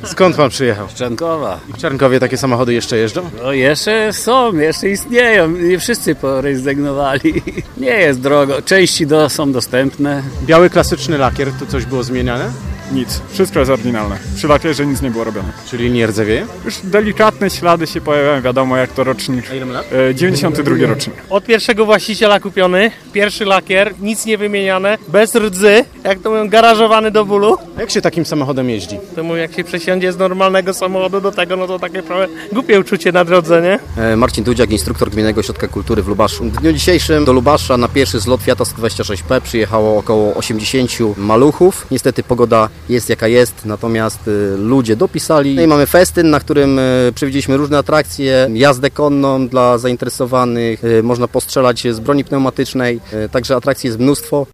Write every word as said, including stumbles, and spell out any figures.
Skąd pan przyjechał? Z Czarnkowa. W Czarnkowie takie samochody jeszcze jeżdżą? No jeszcze są, jeszcze istnieją. Nie wszyscy porezygnowali. Nie jest drogo. Części do, są dostępne. Biały klasyczny lakier, to coś było zmieniane? Nic. Wszystko jest oryginalne. Przy lakierze nic nie było robione. Czyli nie rdzewieje? Już delikatne ślady się pojawiają, wiadomo jak to rocznik. A ile ma lat? E, dziewięćdziesiąty drugi rocznik. Od pierwszego właściciela kupiony, pierwszy lakier, nic nie wymieniane, bez rdzy, jak to mówią, garażowany do bólu. A jak się takim samochodem jeździ? To mówię, jak się przesiądzie z normalnego samochodu do tego, no to takie trochę głupie uczucie na drodze, nie? Marcin Dudziak, instruktor Gminnego Ośrodka Kultury w Lubaszu. W dniu dzisiejszym do Lubasza na pierwszy zlot Fiata sto dwadzieścia sześć P przyjechało około osiemdziesięciu maluchów. Niestety pogoda jest jaka jest, natomiast y, ludzie dopisali. No i mamy festyn, na którym y, przewidzieliśmy różne atrakcje, jazdę konną dla zainteresowanych, y, można postrzelać z broni pneumatycznej, y, także atrakcji jest mnóstwo.